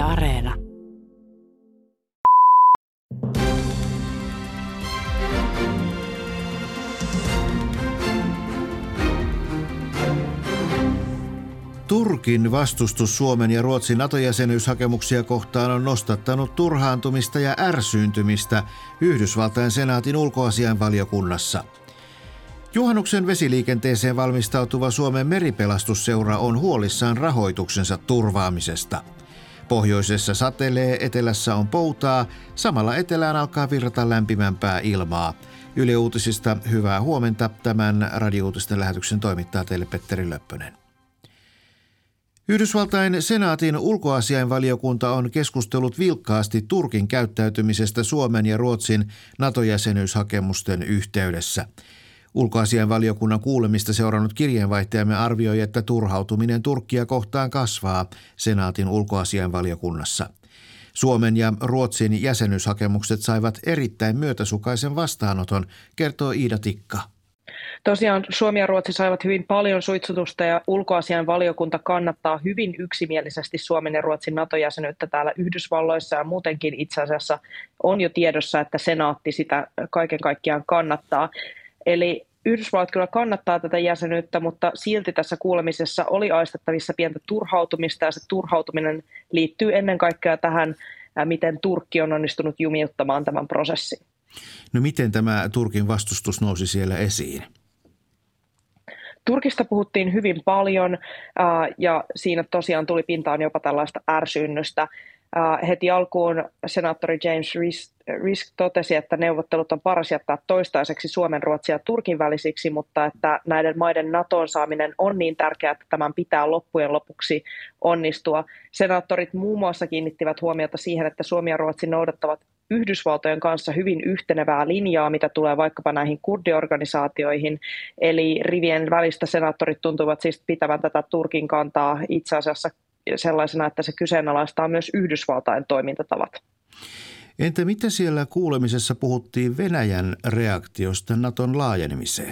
Areena. Turkin vastustus Suomen ja Ruotsin NATO-jäsenyyshakemuksia kohtaan on nostattanut turhaantumista ja ärsyyntymistä Yhdysvaltain senaatin ulkoasiainvaliokunnassa. Juhannuksen vesiliikenteeseen valmistautuva Suomen meripelastusseura on huolissaan rahoituksensa turvaamisesta. Pohjoisessa satelee, etelässä on poutaa, samalla etelään alkaa virrata lämpimämpää ilmaa. Yle Uutisista hyvää huomenta. Tämän radio-uutisten lähetyksen toimittaa teille Petteri Löppönen. Yhdysvaltain senaatin ulkoasiainvaliokunta on keskustellut vilkkaasti Turkin käyttäytymisestä Suomen ja Ruotsin NATO-jäsenyyshakemusten yhteydessä. Ulkoasiainvaliokunnan kuulemista seurannut kirjeenvaihtajamme arvioi, että turhautuminen Turkkia kohtaan kasvaa senaatin ulkoasiainvaliokunnassa. Suomen ja Ruotsin jäsenyyshakemukset saivat erittäin myötäsukaisen vastaanoton, kertoo Iida Tikka. Tosiaan Suomi ja Ruotsi saivat hyvin paljon suitsutusta ja ulkoasiainvaliokunta kannattaa hyvin yksimielisesti Suomen ja Ruotsin NATO-jäsenyyttä täällä Yhdysvalloissa ja muutenkin itse asiassa on jo tiedossa, että senaatti sitä kaiken kaikkiaan kannattaa. Eli Yhdysvallat kyllä kannattaa tätä jäsenyyttä, mutta silti tässä kuulemisessa oli aistettavissa pientä turhautumista ja se turhautuminen liittyy ennen kaikkea tähän, miten Turkki on onnistunut jumiuttamaan tämän prosessin. No miten tämä Turkin vastustus nousi siellä esiin? Turkista puhuttiin hyvin paljon ja siinä tosiaan tuli pintaan jopa tällaista ärsyynnystä. Heti alkuun senaattori James Risch totesi, että neuvottelut on paras jättää toistaiseksi Suomen, Ruotsin ja Turkin välisiksi, mutta että näiden maiden NATOon saaminen on niin tärkeää, että tämän pitää loppujen lopuksi onnistua. Senaattorit muun muassa kiinnittivät huomiota siihen, että Suomi ja Ruotsi noudattavat Yhdysvaltojen kanssa hyvin yhtenevää linjaa, mitä tulee vaikkapa näihin kurdiorganisaatioihin. Eli rivien välistä senaattorit tuntuvat siis pitävän tätä Turkin kantaa itse asiassa sellaisena, että se kyseenalaistaa myös Yhdysvaltain toimintatavat. Entä mitä siellä kuulemisessa puhuttiin Venäjän reaktiosta NATOn laajenemiseen?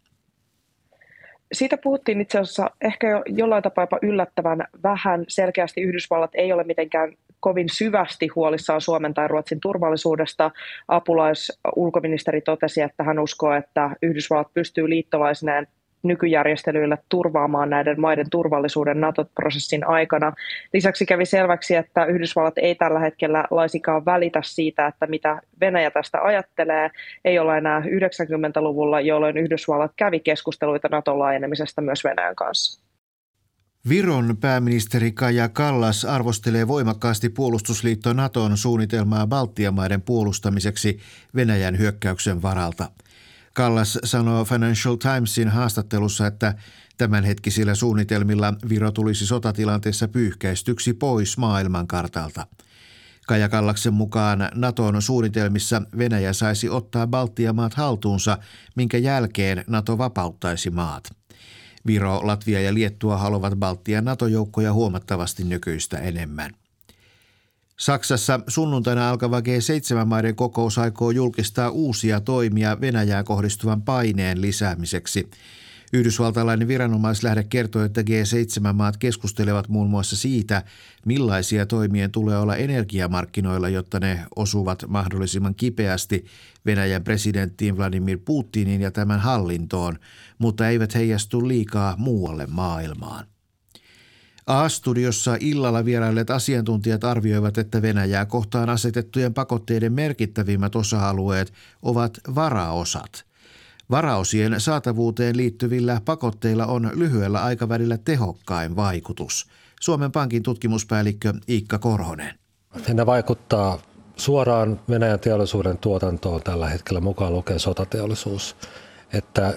Siitä puhuttiin itse asiassa ehkä jo jollain tapaa jopa yllättävän vähän. Selkeästi Yhdysvallat ei ole mitenkään kovin syvästi huolissaan Suomen tai Ruotsin turvallisuudesta. Apulaisulkoministeri totesi, että hän uskoo, että Yhdysvallat pystyy liittolaisineen nykyjärjestelyillä turvaamaan näiden maiden turvallisuuden NATO-prosessin aikana. Lisäksi kävi selväksi, että Yhdysvallat ei tällä hetkellä laisinkaan välitä siitä, että mitä Venäjä tästä ajattelee. Ei ole enää 90-luvulla, jolloin Yhdysvallat kävi keskusteluita NATOn laajenemisesta myös Venäjän kanssa. Viron pääministeri Kaja Kallas arvostelee voimakkaasti puolustusliitto NATOn suunnitelmaa Baltian maiden puolustamiseksi Venäjän hyökkäyksen varalta. Kallas sanoo Financial Timesin haastattelussa, että tämänhetkisillä suunnitelmilla Viro tulisi sotatilanteessa pyyhkäistyksi pois maailmankartalta. Kaja Kallaksen mukaan NATOn suunnitelmissa Venäjä saisi ottaa Baltian maat haltuunsa, minkä jälkeen NATO vapauttaisi maat. Viro, Latvia ja Liettua haluavat Baltian NATO-joukkoja huomattavasti nykyistä enemmän. Saksassa sunnuntaina alkava G7-maiden kokous aikoo julkistaa uusia toimia Venäjään kohdistuvan paineen lisäämiseksi. Yhdysvaltalainen viranomaislähde kertoo, että G7-maat keskustelevat muun muassa siitä, millaisia toimien tulee olla energiamarkkinoilla, jotta ne osuvat mahdollisimman kipeästi Venäjän presidenttiin Vladimir Putinin ja tämän hallintoon, mutta eivät heijastu liikaa muualle maailmaan. A-studiossa illalla vierailleet asiantuntijat arvioivat, että Venäjää kohtaan asetettujen pakotteiden merkittävimmät osa-alueet ovat varaosat. Varaosien saatavuuteen liittyvillä pakotteilla on lyhyellä aikavälillä tehokkain vaikutus. Suomen Pankin tutkimuspäällikkö Iikka Korhonen. Ne vaikuttaa suoraan Venäjän teollisuuden tuotantoon tällä hetkellä, mukaan lukien sotateollisuus. Että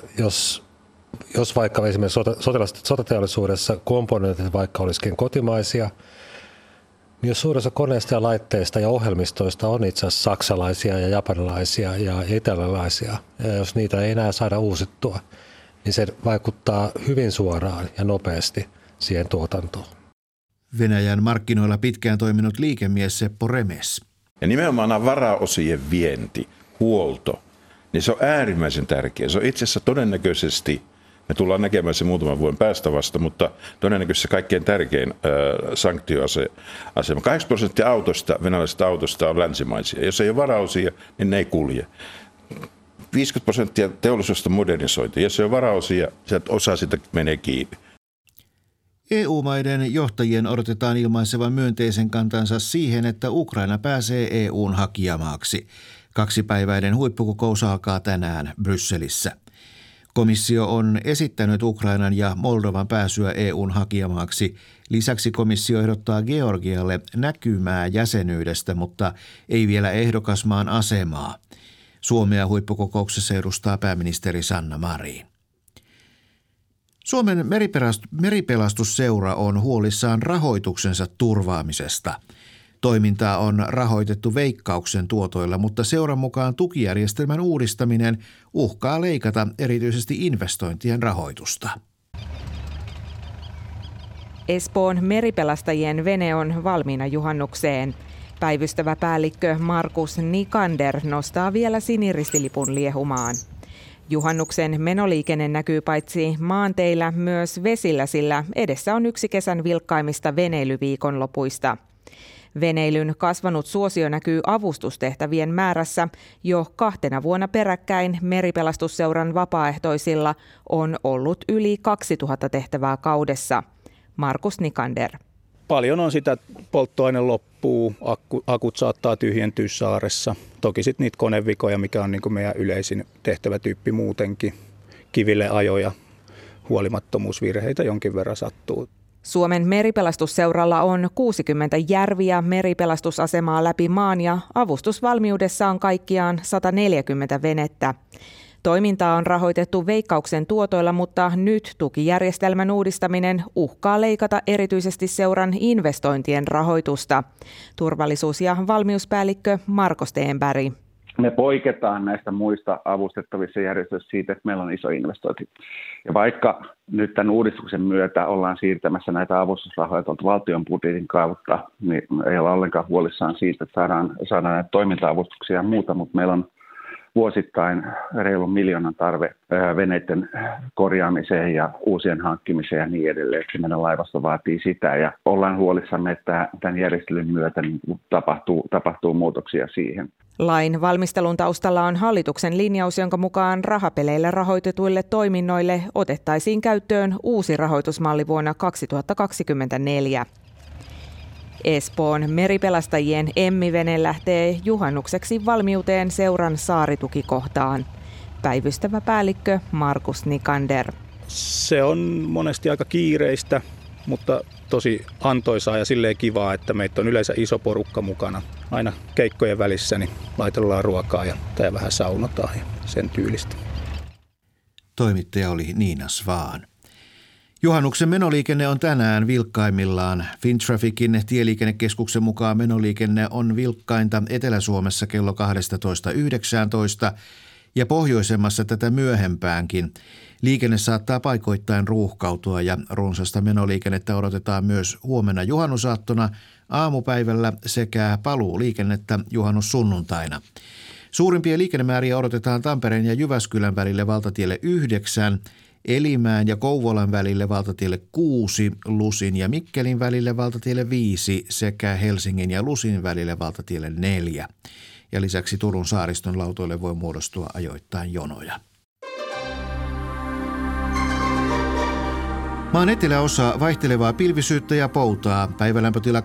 jos vaikka esimerkiksi sotateollisuudessa komponentit vaikka olisikin kotimaisia, niin jos suurin osa koneista ja laitteista ja ohjelmistoista on itse asiassa saksalaisia ja japanilaisia ja italialaisia, ja jos niitä ei enää saada uusittua, niin se vaikuttaa hyvin suoraan ja nopeasti siihen tuotantoon. Venäjän markkinoilla pitkään toiminut liikemies Seppo Remes. Ja nimenomaan varaosien vienti, huolto, niin se on äärimmäisen tärkeä. Se on itse asiassa todennäköisesti Me tullaan näkemään se muutaman vuoden päästä vasta, mutta todennäköisesti se kaikkein tärkein sanktioasema. 8% venäläisistä autosta on länsimaisia. Jos ei ole varaosia, niin ne ei kulje. 50% teollisuudesta modernisoitu. Jos ei ole varaosia, osa sitä menee kiinni. EU-maiden johtajien odotetaan ilmaisevan myönteisen kantansa siihen, että Ukraina pääsee EU:n hakijamaaksi. 2-päiväinen huippukokous alkaa tänään Brysselissä. Komissio on esittänyt Ukrainan ja Moldovan pääsyä EU:n hakijamaaksi. Lisäksi komissio ehdottaa Georgialle näkymää jäsenyydestä, mutta ei vielä ehdokasmaan asemaa. Suomea huippukokouksessa edustaa pääministeri Sanna Marin. Suomen meripelastusseura on huolissaan rahoituksensa turvaamisesta. Toimintaa on rahoitettu Veikkauksen tuotoilla, mutta seuran mukaan tukijärjestelmän uudistaminen uhkaa leikata erityisesti investointien rahoitusta. Espoon meripelastajien vene on valmiina juhannukseen. Päivystävä päällikkö Markus Nikander nostaa vielä siniristilipun liehumaan. Juhannuksen menoliikenne näkyy paitsi maanteillä myös vesillä, sillä edessä on yksi kesän vilkkaimmista veneilyviikonlopuista. Veneilyn kasvanut suosio näkyy avustustehtävien määrässä. Jo 2 vuonna peräkkäin Meripelastusseuran vapaaehtoisilla on ollut yli 2000 tehtävää kaudessa. Markus Nikander. Paljon on sitä, polttoaine loppuu, akut saattaa tyhjentyä saaressa. Toki sitten niitä konevikoja, mikä on niin kuin meidän yleisin tehtävätyyppi muutenkin. Kiville ajoja, huolimattomuusvirheitä jonkin verran sattuu. Suomen Meripelatusseuralla on 60 järviä meripelastusasemaa läpi maan ja avustusvalmiudessa on kaikkiaan 140 venettä. Toimintaa on rahoitettu Veikkauksen tuotoilla, mutta nyt tukijärjestelmän uudistaminen uhkaa leikata erityisesti seuran investointien rahoitusta. Turvallisuus- ja valmiuspäällikkö Marko Stenberg. Me poiketaan näistä muista avustettavissa järjestöissä siitä, että meillä on iso investointi. Ja vaikka nyt tämän uudistuksen myötä ollaan siirtämässä näitä avustusrahoja tuolta valtion budjetin kautta, niin ei ole ollenkaan huolissaan siitä, että saadaan näitä toiminta-avustuksia ja muuta, mutta meillä on vuosittain reilun 1 miljoonan tarve veneiden korjaamiseen ja uusien hankkimiseen ja niin edelleen. Se meidän laivasto vaatii sitä ja ollaan huolissamme, että tämän järjestelyn myötä tapahtuu muutoksia siihen. Lain valmistelun taustalla on hallituksen linjaus, jonka mukaan rahapeleillä rahoitetuille toiminnoille otettaisiin käyttöön uusi rahoitusmalli vuonna 2024. Espoon meripelastajien Emmi-vene lähtee juhannukseksi valmiuteen seuran saaritukikohtaan. Päivystävä päällikkö Markus Nikander. Se on monesti aika kiireistä, mutta tosi antoisaa ja silleen kivaa, että meitä on yleensä iso porukka mukana. Aina keikkojen välissä niin laitellaan ruokaa ja vähän saunotaan ja sen tyylistä. Toimittaja oli Niina Svaan. Juhannuksen menoliikenne on tänään vilkkaimmillaan. Fintrafficin tieliikennekeskuksen mukaan menoliikenne on vilkkainta Etelä-Suomessa kello 12.19 ja pohjoisemmassa tätä myöhempäänkin. Liikenne saattaa paikoittain ruuhkautua ja runsasta menoliikennettä odotetaan myös huomenna juhannusaattona, aamupäivällä sekä paluuliikennettä juhannussunnuntaina. Suurimpia liikennemääriä odotetaan Tampereen ja Jyväskylän välille valtatielle 9, Elimäen ja Kouvolan välille valtatielle 6, Lusin ja Mikkelin välille valtatielle 5 sekä Helsingin ja Lusin välille valtatielle 4. Ja lisäksi Turun saariston lautoille voi muodostua ajoittain jonoja. Maan eteläosa vaihtelevaa pilvisyyttä ja poutaa, päivälämpötila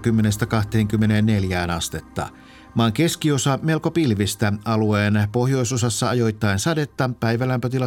20–24 astetta. Maan keskiosa melko pilvistä, alueen pohjoisosassa ajoittain sadetta, päivälämpötila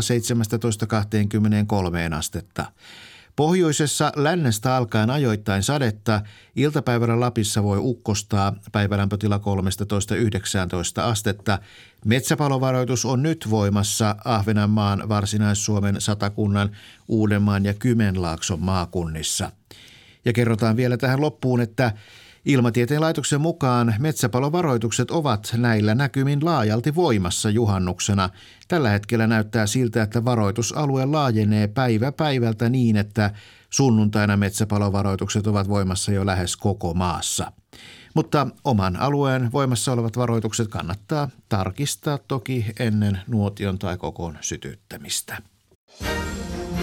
17–23 astetta. Pohjoisessa lännestä alkaen ajoittain sadetta, iltapäivällä Lapissa voi ukkostaa, päivälämpötila 13–19 astetta. Metsäpalovaroitus on nyt voimassa Ahvenanmaan, Varsinais-Suomen, Satakunnan, Uudenmaan ja Kymenlaakson maakunnissa. Ja kerrotaan vielä tähän loppuun, että Ilmatieteen laitoksen mukaan metsäpalovaroitukset ovat näillä näkymin laajalti voimassa juhannuksena. Tällä hetkellä näyttää siltä, että varoitusalue laajenee päivä päivältä niin, että sunnuntaina metsäpalovaroitukset ovat voimassa jo lähes koko maassa. Mutta oman alueen voimassa olevat varoitukset kannattaa tarkistaa toki ennen nuotion tai kokon sytyttämistä.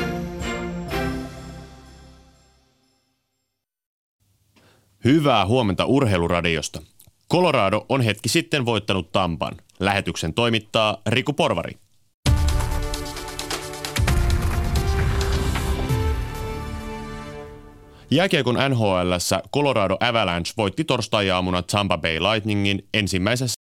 Hyvää huomenta Urheiluradiosta. Colorado on hetki sitten voittanut Tampan. Lähetyksen toimittaa Riku Porvari. Jääkiekon NHL:ssä Colorado Avalanche voitti torstai-aamuna Tampa Bay Lightningin ensimmäisessä